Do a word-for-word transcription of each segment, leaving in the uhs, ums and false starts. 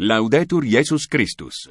Laudetur Jesus Christus.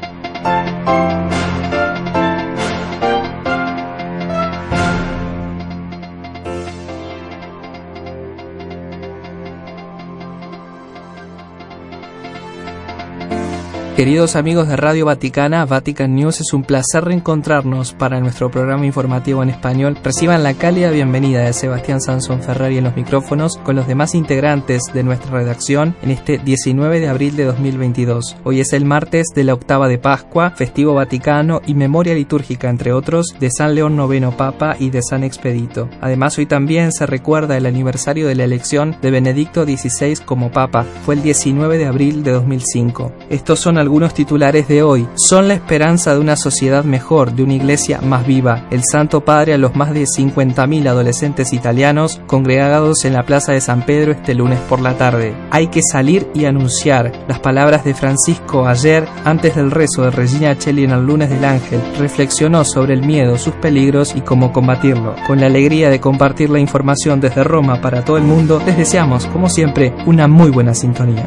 Queridos amigos de Radio Vaticana, Vatican News, es un placer reencontrarnos para nuestro programa informativo en español. Reciban la cálida bienvenida de Sebastián Sansón Ferrari en los micrófonos con los demás integrantes de nuestra redacción en este diecinueve de abril de dos mil veintidós. Hoy es el martes de la octava de Pascua, festivo vaticano y memoria litúrgica, entre otros, de San León noveno Papa y de San Expedito. Además, hoy también se recuerda el aniversario de la elección de Benedicto dieciséis como Papa. Fue el diecinueve de abril de dos mil cinco. Estos son algunos Algunos titulares de hoy. Son la esperanza de una sociedad mejor, de una iglesia más viva. El Santo Padre a los más de cincuenta mil adolescentes italianos congregados en la Plaza de San Pedro este lunes por la tarde. Hay que salir y anunciar. Las palabras de Francisco ayer, antes del rezo de Regina Coeli en el lunes del Ángel, reflexionó sobre el miedo, sus peligros y cómo combatirlo. Con la alegría de compartir la información desde Roma para todo el mundo, les deseamos, como siempre, una muy buena sintonía.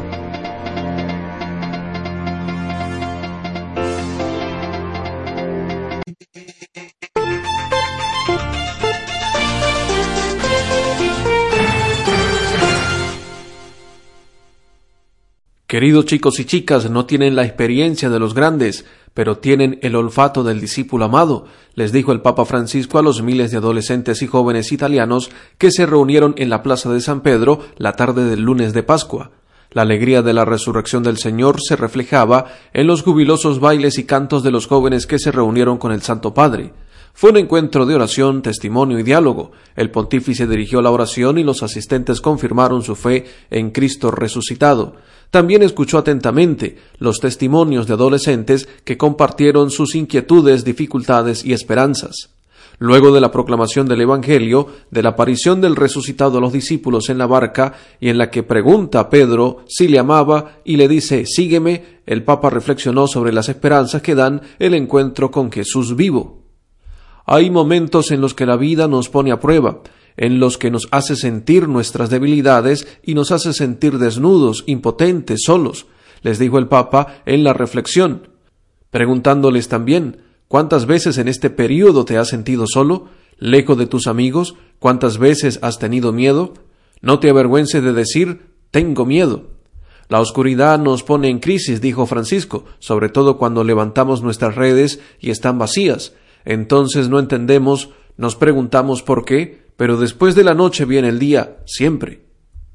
Queridos chicos y chicas, no tienen la experiencia de los grandes, pero tienen el olfato del discípulo amado, les dijo el Papa Francisco a los miles de adolescentes y jóvenes italianos que se reunieron en la Plaza de San Pedro la tarde del lunes de Pascua. La alegría de la resurrección del Señor se reflejaba en los jubilosos bailes y cantos de los jóvenes que se reunieron con el Santo Padre. Fue un encuentro de oración, testimonio y diálogo. El pontífice dirigió la oración y los asistentes confirmaron su fe en Cristo resucitado. También escuchó atentamente los testimonios de adolescentes que compartieron sus inquietudes, dificultades y esperanzas. Luego de la proclamación del Evangelio, de la aparición del resucitado a los discípulos en la barca y en la que pregunta a Pedro si le amaba y le dice «Sígueme», el Papa reflexionó sobre las esperanzas que dan el encuentro con Jesús vivo. Hay momentos en los que la vida nos pone a prueba, en los que nos hace sentir nuestras debilidades y nos hace sentir desnudos, impotentes, solos, les dijo el Papa en la reflexión, preguntándoles también, ¿cuántas veces en este período te has sentido solo, lejos de tus amigos? ¿Cuántas veces has tenido miedo? No te avergüences de decir, tengo miedo. La oscuridad nos pone en crisis, dijo Francisco, sobre todo cuando levantamos nuestras redes y están vacías. Entonces no entendemos, nos preguntamos por qué, pero después de la noche viene el día, siempre.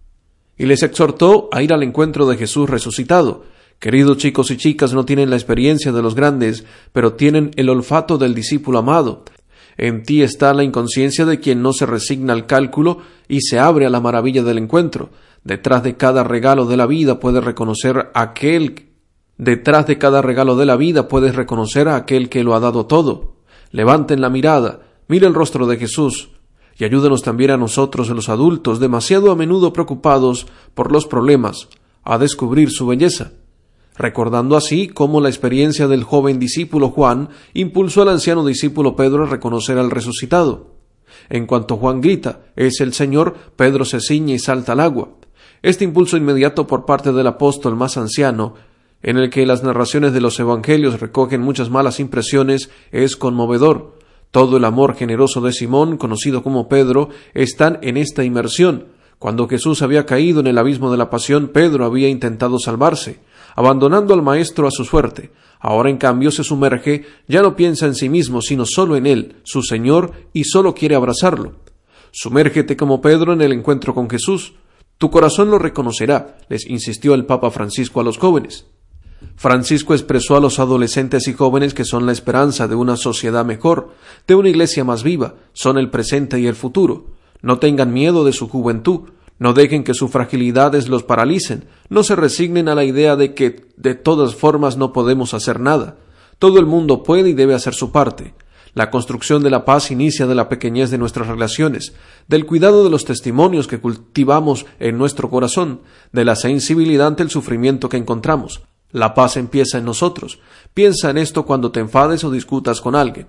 Y les exhortó a ir al encuentro de Jesús resucitado. Queridos chicos y chicas, no tienen la experiencia de los grandes, pero tienen el olfato del discípulo amado. En ti está la inconsciencia de quien no se resigna al cálculo y se abre a la maravilla del encuentro. Detrás de cada regalo de la vida puedes reconocer a aquel, detrás de cada regalo de la vida puedes reconocer a aquel que lo ha dado todo. Levanten la mirada, mire el rostro de Jesús y ayúdenos también a nosotros, los adultos, demasiado a menudo preocupados por los problemas, a descubrir su belleza, recordando así cómo la experiencia del joven discípulo Juan impulsó al anciano discípulo Pedro a reconocer al resucitado. En cuanto Juan grita, «Es el Señor», Pedro se ciñe y salta al agua. Este impulso inmediato por parte del apóstol más anciano, en el que las narraciones de los evangelios recogen muchas malas impresiones, es conmovedor. Todo el amor generoso de Simón, conocido como Pedro, están en esta inmersión. Cuando Jesús había caído en el abismo de la pasión, Pedro había intentado salvarse, abandonando al Maestro a su suerte. Ahora, en cambio, se sumerge, ya no piensa en sí mismo, sino solo en Él, su Señor, y solo quiere abrazarlo. Sumérgete como Pedro en el encuentro con Jesús. Tu corazón lo reconocerá, les insistió el Papa Francisco a los jóvenes. Francisco expresó a los adolescentes y jóvenes que son la esperanza de una sociedad mejor, de una iglesia más viva, son el presente y el futuro. No tengan miedo de su juventud, no dejen que sus fragilidades los paralicen, no se resignen a la idea de que de todas formas no podemos hacer nada. Todo el mundo puede y debe hacer su parte. La construcción de la paz inicia de la pequeñez de nuestras relaciones, del cuidado de los testimonios que cultivamos en nuestro corazón, de la sensibilidad ante el sufrimiento que encontramos. La paz empieza en nosotros. Piensa en esto cuando te enfades o discutas con alguien.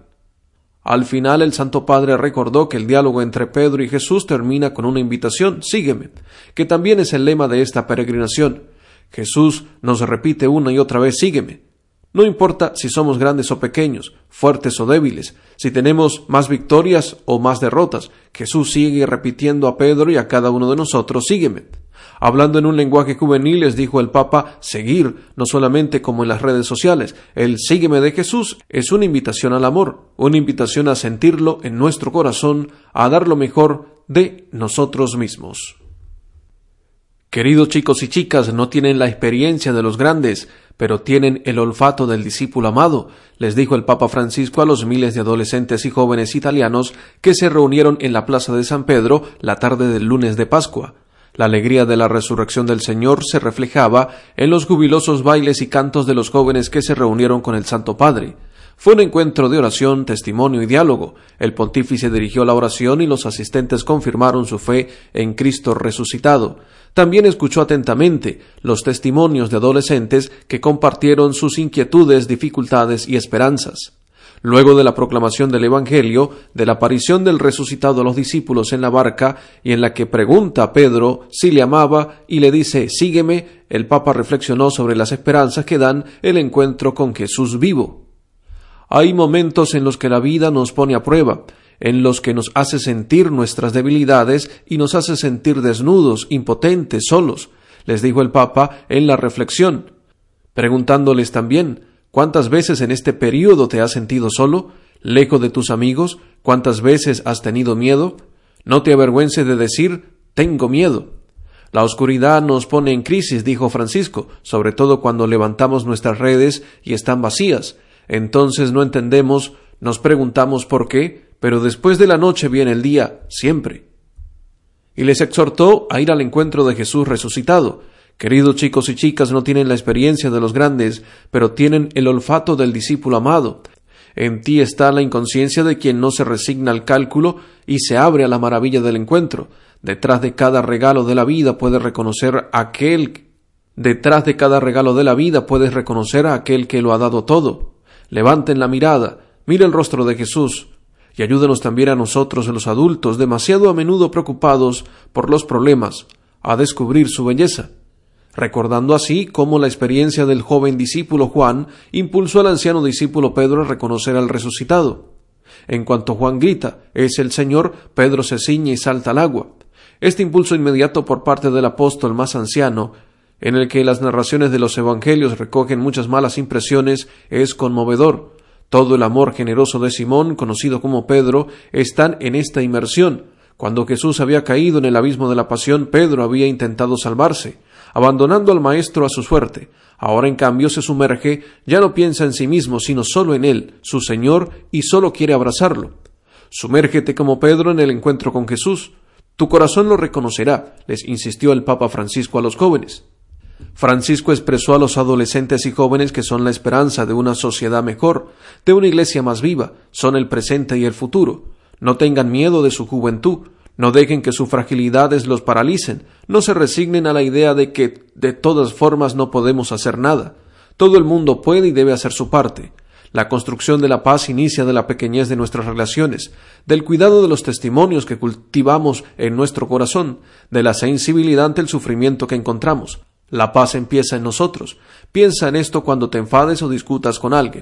Al final el Santo Padre recordó que el diálogo entre Pedro y Jesús termina con una invitación, sígueme, que también es el lema de esta peregrinación. Jesús nos repite una y otra vez, sígueme. No importa si somos grandes o pequeños, fuertes o débiles, si tenemos más victorias o más derrotas, Jesús sigue repitiendo a Pedro y a cada uno de nosotros, sígueme. Hablando en un lenguaje juvenil, les dijo el Papa, seguir, no solamente como en las redes sociales. El sígueme de Jesús es una invitación al amor, una invitación a sentirlo en nuestro corazón, a dar lo mejor de nosotros mismos. Queridos chicos y chicas, no tienen la experiencia de los grandes, pero tienen el olfato del discípulo amado, les dijo el Papa Francisco a los miles de adolescentes y jóvenes italianos que se reunieron en la plaza de San Pedro la tarde del lunes de Pascua. La alegría de la resurrección del Señor se reflejaba en los jubilosos bailes y cantos de los jóvenes que se reunieron con el Santo Padre. Fue un encuentro de oración, testimonio y diálogo. El pontífice dirigió la oración y los asistentes confirmaron su fe en Cristo resucitado. También escuchó atentamente los testimonios de adolescentes que compartieron sus inquietudes, dificultades y esperanzas. Luego de la proclamación del Evangelio, de la aparición del resucitado a los discípulos en la barca y en la que pregunta a Pedro si le amaba y le dice «sígueme», el Papa reflexionó sobre las esperanzas que dan el encuentro con Jesús vivo. Hay momentos en los que la vida nos pone a prueba, en los que nos hace sentir nuestras debilidades y nos hace sentir desnudos, impotentes, solos, les dijo el Papa en la reflexión, preguntándoles también, ¿cuántas veces en este período te has sentido solo, lejos de tus amigos? ¿Cuántas veces has tenido miedo? No te avergüences de decir, tengo miedo. La oscuridad nos pone en crisis, dijo Francisco, sobre todo cuando levantamos nuestras redes y están vacías. Entonces no entendemos, nos preguntamos por qué, pero después de la noche viene el día, siempre. Y les exhortó a ir al encuentro de Jesús resucitado. Queridos chicos y chicas, no tienen la experiencia de los grandes, pero tienen el olfato del discípulo amado. En ti está la inconsciencia de quien no se resigna al cálculo y se abre a la maravilla del encuentro. Detrás de cada regalo de la vida puedes reconocer a aquel Detrás de cada regalo de la vida puedes reconocer a aquel que lo ha dado todo. Levanten la mirada, mira el rostro de Jesús y ayúdenos también a nosotros, los adultos, demasiado a menudo preocupados por los problemas, a descubrir su belleza, recordando así cómo la experiencia del joven discípulo Juan impulsó al anciano discípulo Pedro a reconocer al resucitado. En cuanto Juan grita, «Es el Señor», Pedro se ciñe y salta al agua. Este impulso inmediato por parte del apóstol más anciano, en el que las narraciones de los evangelios recogen muchas malas impresiones, es conmovedor. Todo el amor generoso de Simón, conocido como Pedro, están en esta inmersión. Cuando Jesús había caído en el abismo de la pasión, Pedro había intentado salvarse, abandonando al Maestro a su suerte. Ahora, en cambio, se sumerge, ya no piensa en sí mismo, sino solo en Él, su Señor, y solo quiere abrazarlo. Sumérgete como Pedro en el encuentro con Jesús. Tu corazón lo reconocerá, les insistió el Papa Francisco a los jóvenes. Francisco expresó a los adolescentes y jóvenes que son la esperanza de una sociedad mejor, de una iglesia más viva, son el presente y el futuro. No tengan miedo de su juventud, no dejen que sus fragilidades los paralicen, no se resignen a la idea de que de todas formas no podemos hacer nada. Todo el mundo puede y debe hacer su parte. La construcción de la paz inicia de la pequeñez de nuestras relaciones, del cuidado de los testimonios que cultivamos en nuestro corazón, de la sensibilidad ante el sufrimiento que encontramos. La paz empieza en nosotros. Piensa en esto cuando te enfades o discutas con alguien.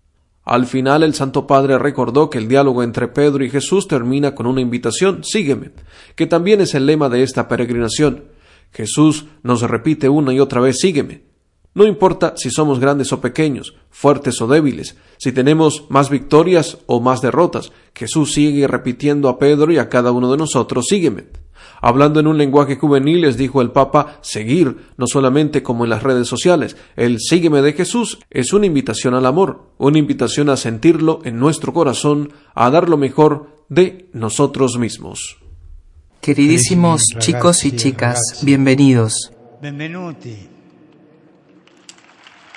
Al final, el Santo Padre recordó que el diálogo entre Pedro y Jesús termina con una invitación, sígueme, que también es el lema de esta peregrinación. Jesús nos repite una y otra vez, sígueme. No importa si somos grandes o pequeños, fuertes o débiles, si tenemos más victorias o más derrotas, Jesús sigue repitiendo a Pedro y a cada uno de nosotros, sígueme. Hablando en un lenguaje juvenil, les dijo el Papa, seguir, no solamente como en las redes sociales. El sígueme de Jesús es una invitación al amor, una invitación a sentirlo en nuestro corazón, a dar lo mejor de nosotros mismos. Queridísimos chicos y chicas, bienvenidos. Benvenuti.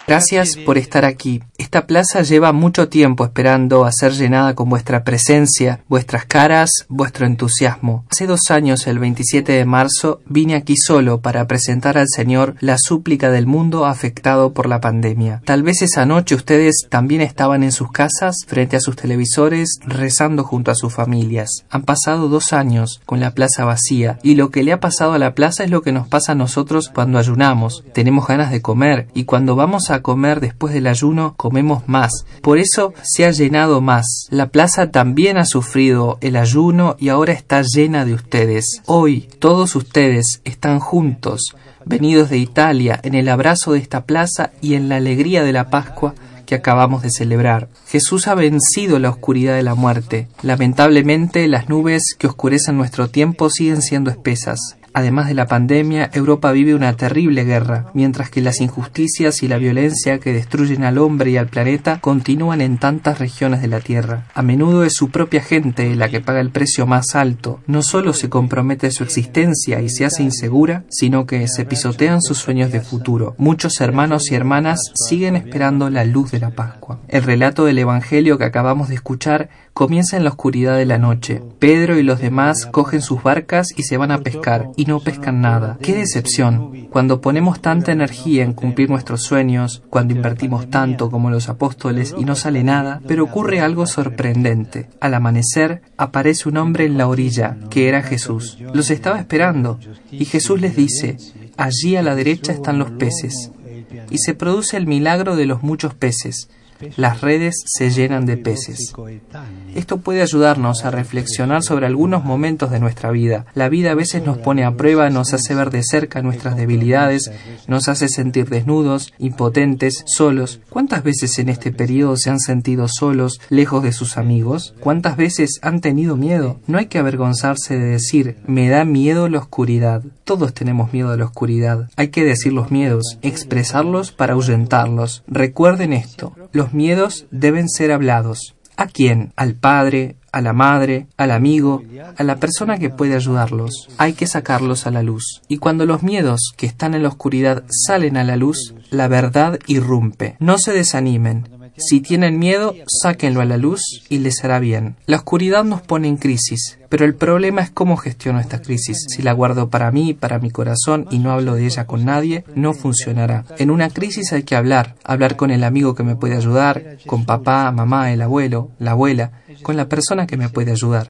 Gracias por estar aquí. Esta plaza lleva mucho tiempo esperando a ser llenada con vuestra presencia, vuestras caras, vuestro entusiasmo. Hace dos años, el veintisiete de marzo, vine aquí solo para presentar al Señor la súplica del mundo afectado por la pandemia. Tal vez esa noche ustedes también estaban en sus casas, frente a sus televisores, rezando junto a sus familias. Han pasado dos años con la plaza vacía, y lo que le ha pasado a la plaza es lo que nos pasa a nosotros cuando ayunamos. Tenemos ganas de comer, y cuando vamos a a comer después del ayuno, comemos más. Por eso se ha llenado más. La plaza también ha sufrido el ayuno y ahora está llena de ustedes. Hoy, todos ustedes están juntos, venidos de Italia, en el abrazo de esta plaza y en la alegría de la Pascua que acabamos de celebrar. Jesús ha vencido la oscuridad de la muerte. Lamentablemente, las nubes que oscurecen nuestro tiempo siguen siendo espesas. Además de la pandemia, Europa vive una terrible guerra, mientras que las injusticias y la violencia que destruyen al hombre y al planeta continúan en tantas regiones de la Tierra. A menudo es su propia gente la que paga el precio más alto. No solo se compromete su existencia y se hace insegura, sino que se pisotean sus sueños de futuro. Muchos hermanos y hermanas siguen esperando la luz de la Pascua. El relato del Evangelio que acabamos de escuchar comienza en la oscuridad de la noche. Pedro y los demás cogen sus barcas y se van a pescar, y no pescan nada. ¡Qué decepción! Cuando ponemos tanta energía en cumplir nuestros sueños, cuando invertimos tanto como los apóstoles y no sale nada, pero ocurre algo sorprendente. Al amanecer, aparece un hombre en la orilla, que era Jesús. Los estaba esperando, y Jesús les dice: allí a la derecha están los peces. Y se produce el milagro de los muchos peces. Las redes se llenan de peces. Esto puede ayudarnos a reflexionar sobre algunos momentos de nuestra vida. La vida a veces nos pone a prueba, nos hace ver de cerca nuestras debilidades, nos hace sentir desnudos, impotentes, solos. ¿Cuántas veces en este periodo se han sentido solos, lejos de sus amigos? ¿Cuántas veces han tenido miedo? No hay que avergonzarse de decir: me da miedo la oscuridad. Todos tenemos miedo a la oscuridad. Hay que decir los miedos, expresarlos para ahuyentarlos. Recuerden esto: los miedos deben ser hablados. ¿A quién? Al padre, a la madre, al amigo, a la persona que puede ayudarlos. Hay que sacarlos a la luz. Y cuando los miedos que están en la oscuridad salen a la luz, la verdad irrumpe. No se desanimen. Si tienen miedo, sáquenlo a la luz y les hará bien. La oscuridad nos pone en crisis, pero el problema es cómo gestiono esta crisis. Si la guardo para mí, para mi corazón, y no hablo de ella con nadie, no funcionará. En una crisis hay que hablar, hablar con el amigo que me puede ayudar, con papá, mamá, el abuelo, la abuela, con la persona que me puede ayudar.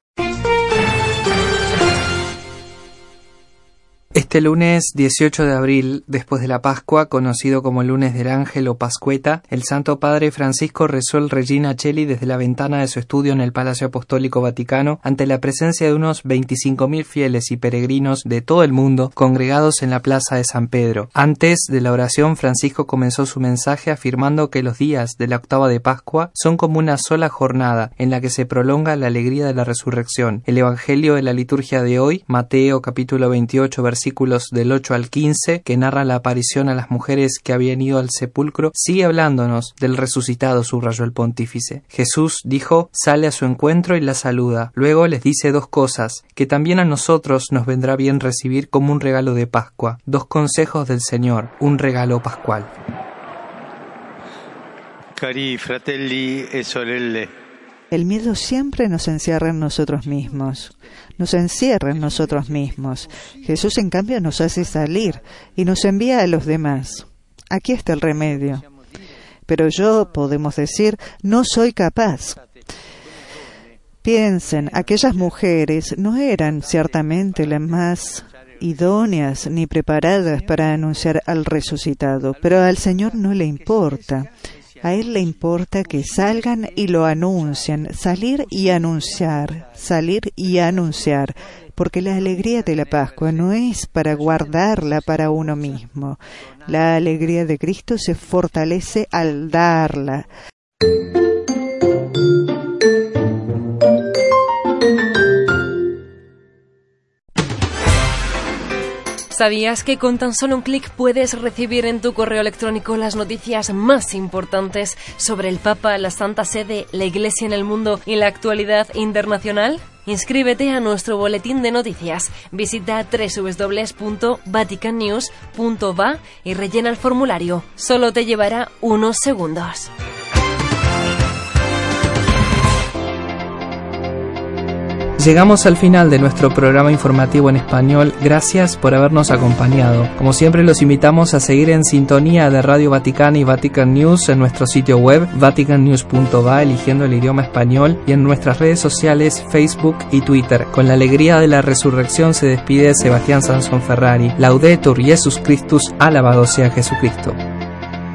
Este lunes dieciocho de abril, después de la Pascua, conocido como el lunes del Ángel o Pascueta, el Santo Padre Francisco rezó el Regina Coeli desde la ventana de su estudio en el Palacio Apostólico Vaticano ante la presencia de unos veinticinco mil fieles y peregrinos de todo el mundo congregados en la Plaza de San Pedro. Antes de la oración, Francisco comenzó su mensaje afirmando que los días de la octava de Pascua son como una sola jornada en la que se prolonga la alegría de la resurrección. El Evangelio de la liturgia de hoy, Mateo capítulo veintiocho, versículos del ocho al quince, que narra la aparición a las mujeres que habían ido al sepulcro, sigue hablándonos del resucitado, subrayó el pontífice. Jesús, dijo, sale a su encuentro y la saluda. Luego les dice dos cosas, que también a nosotros nos vendrá bien recibir como un regalo de Pascua. Dos consejos del Señor, un regalo pascual. Cari fratelli e sorelle. El miedo siempre nos encierra en nosotros mismos, nos encierra en nosotros mismos. Jesús, en cambio, nos hace salir y nos envía a los demás. Aquí está el remedio. Pero yo, podemos decir, no soy capaz. Piensen, aquellas mujeres no eran ciertamente las más idóneas ni preparadas para anunciar al resucitado, pero al Señor no le importa. A Él le importa que salgan y lo anuncien, salir y anunciar, salir y anunciar, porque la alegría de la Pascua no es para guardarla para uno mismo. La alegría de Cristo se fortalece al darla. ¿Sabías que con tan solo un clic puedes recibir en tu correo electrónico las noticias más importantes sobre el Papa, la Santa Sede, la Iglesia en el mundo y la actualidad internacional? Inscríbete a nuestro boletín de noticias. Visita doble u doble u doble u punto vatican news punto va y rellena el formulario. Solo te llevará unos segundos. Llegamos al final de nuestro programa informativo en español. Gracias por habernos acompañado. Como siempre, los invitamos a seguir en sintonía de Radio Vaticana y Vatican News en nuestro sitio web vatican news punto va, eligiendo el idioma español, y en nuestras redes sociales Facebook y Twitter. Con la alegría de la resurrección se despide Sebastián Sansón Ferrari. Laudetur Jesus Christus, alabado sea Jesucristo.